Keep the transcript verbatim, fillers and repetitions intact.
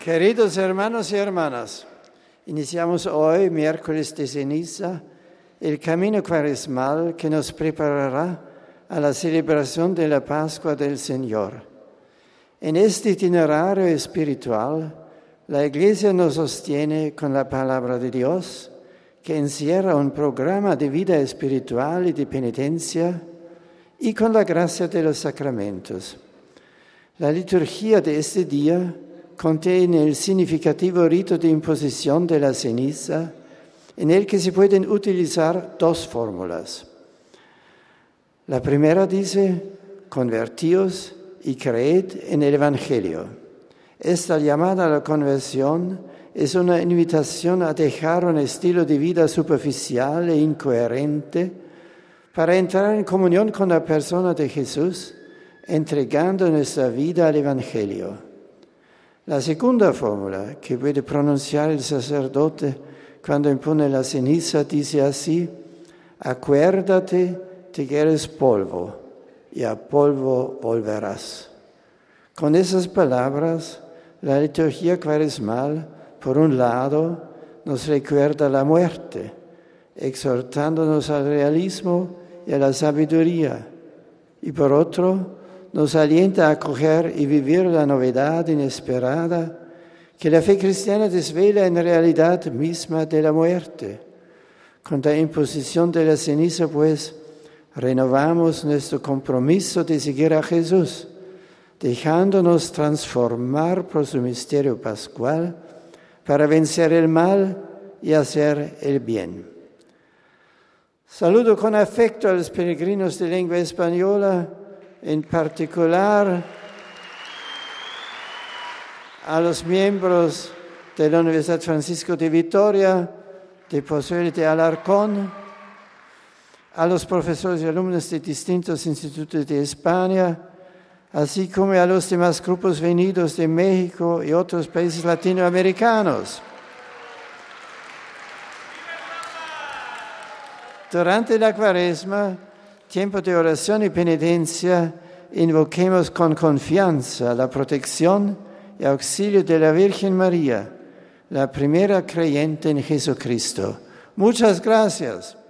Queridos hermanos y hermanas, iniciamos hoy, miércoles de ceniza, el camino cuaresmal que nos preparará a la celebración de la Pascua del Señor. En este itinerario espiritual, la Iglesia nos sostiene con la palabra de Dios, que encierra un programa de vida espiritual y de penitencia, y con la gracia de los sacramentos. La liturgia de este día contiene el significativo rito de imposición de la ceniza, en el que se pueden utilizar dos fórmulas. La primera dice, convertíos y creed en el Evangelio. Esta llamada a la conversión es una invitación a dejar un estilo de vida superficial e incoherente para entrar en comunión con la persona de Jesús, entregando nuestra vida al Evangelio. La segunda fórmula que puede pronunciar el sacerdote cuando impone la ceniza dice así: acuérdate de que eres polvo y a polvo volverás. Con esas palabras, la liturgia cuaresmal, por un lado, nos recuerda la muerte, exhortándonos al realismo y a la sabiduría, y por otro, nos alienta a acoger y vivir la novedad inesperada que la fe cristiana desvela en realidad misma de la muerte. Con la imposición de la ceniza, pues, renovamos nuestro compromiso de seguir a Jesús, dejándonos transformar por su misterio pascual para vencer el mal y hacer el bien. Saludo con afecto a los peregrinos de lengua española, en particular a los miembros de la Universidad Francisco de Vitoria, de Pozuelo de Alarcón, a los profesores y alumnos de distintos institutos de España, así como a los demás grupos venidos de México y otros países latinoamericanos. Durante la Cuaresma, tiempo de oración y penitencia, invoquemos con confianza la protección y auxilio de la Virgen María, la primera creyente en Jesucristo. Muchas gracias.